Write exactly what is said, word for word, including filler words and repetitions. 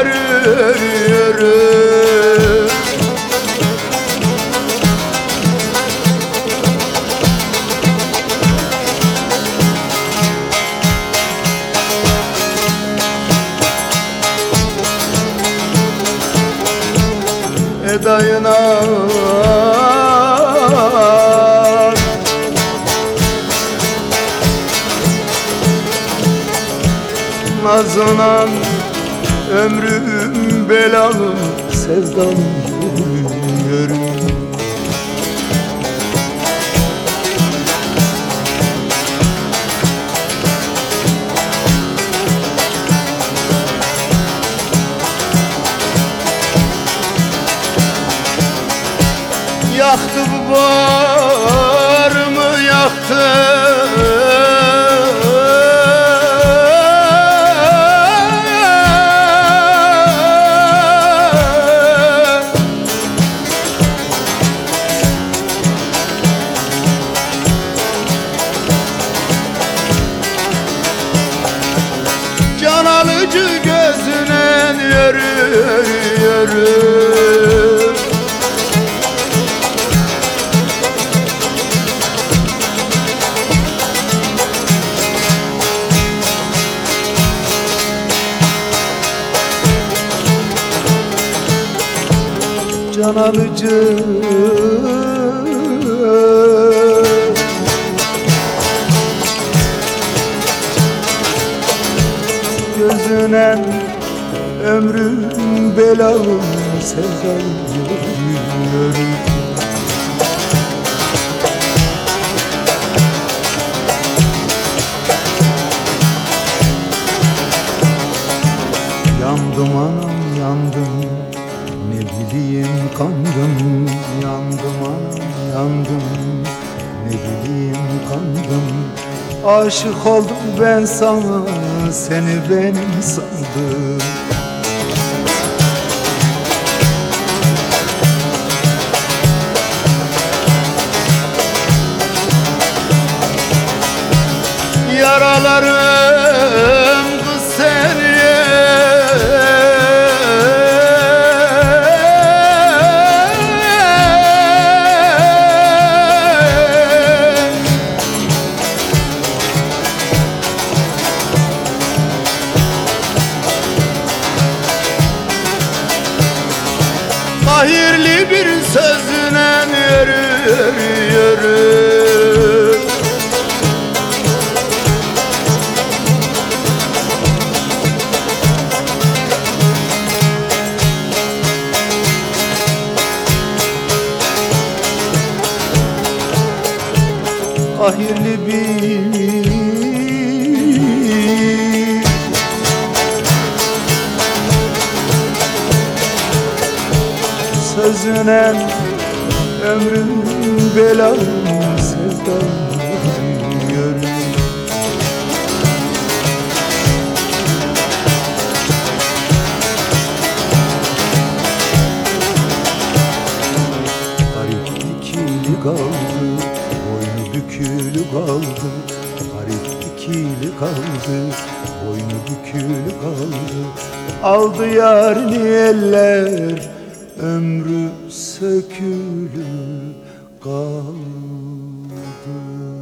yürü yürü. Dayınar nazınan ömrüm belalı sevdam yürü yürü. Yaktı bu bağrımı yaktı. Can alıcı gözüne yürü yürü. Can alıcı gözüne ömrüm belalı sevdam yürü. Yandım anam yandım, ne bileyim kandım. Yandım anam yandım, ne bileyim kandım. Aşık oldum ben sana, seni benim sandım. Yaralarım kız seni hayırlı bir sözüne yürü yürü. Hayırlı bir sözüne ömrüm belalı sevdam yürü. Garip ikili kaldı, boynu bükülü kaldı. Garip ikili kaldı, boynu bükülü kaldı. Aldı yarini eller, ömrü sökülü kaldı.